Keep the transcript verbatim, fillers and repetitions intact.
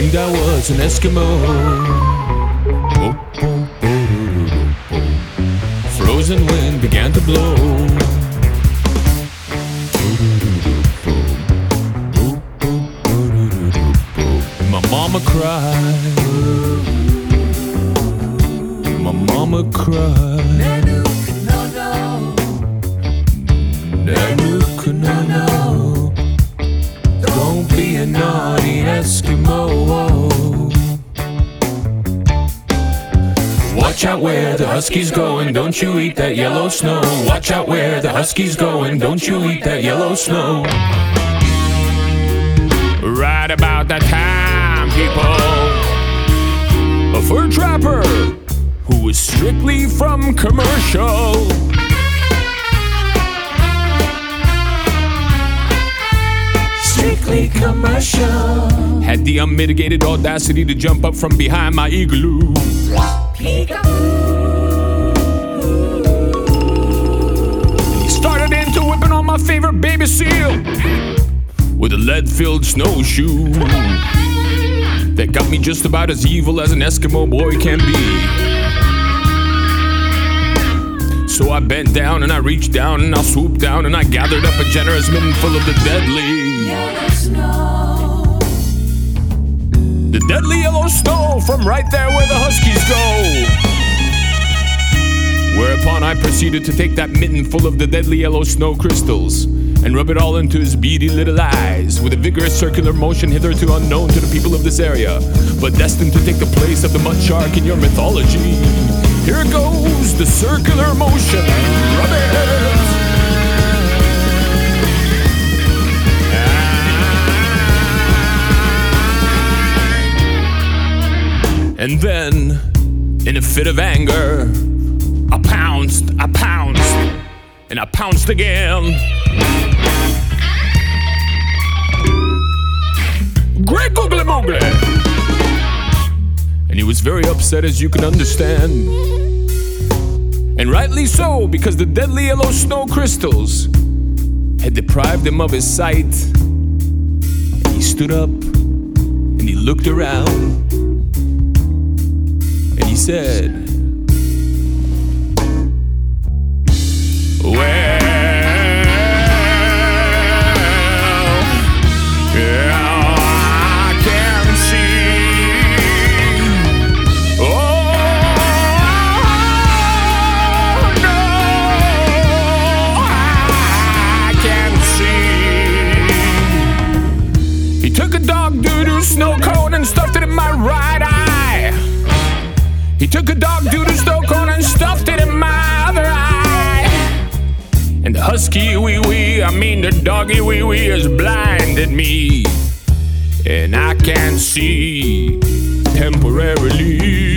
assumed I was an Eskimo. Frozen wind began to blow. My mama cried. My mama cried. Nanook, no, no. Don't be a naughty Eskimo. Watch out where the husky's going, don't you eat that yellow snow. Watch out where the husky's going, don't you eat that yellow snow. Right about that time, people, a fur trapper who was strictly from commercial Strictly commercial had the unmitigated audacity to jump up from behind my igloo. He started into whipping on my favorite baby seal with a lead-filled snowshoe that got me just about as evil as an Eskimo boy can be. So I bent down and I reached down and I swooped down and I gathered up a generous mitten full of the deadly yellow snow. The deadly yellow snow from right there where the huskies go. Whereupon I proceeded to take that mitten full of the deadly yellow snow crystals and rub it all into his beady little eyes with a vigorous circular motion hitherto unknown to the people of this area, but destined to take the place of the mud shark in your mythology. Here goes the circular motion. Rub it! And then, in a fit of anger, I pounced, I pounced, and I pounced again. Great googly moogly! And he was very upset, as you can understand. And rightly so, because the deadly yellow snow crystals had deprived him of his sight. And he stood up, and he looked around, and he said, well, yeah, I can see. Oh, no, I can see. He took a dog doo-doo snow cone and stuffed it in my right eye. He took a dog doo-doo snow cone and stuffed it in my other eye. And the husky wee wee, I mean the doggy wee wee, has blinded me, and I can't see temporarily.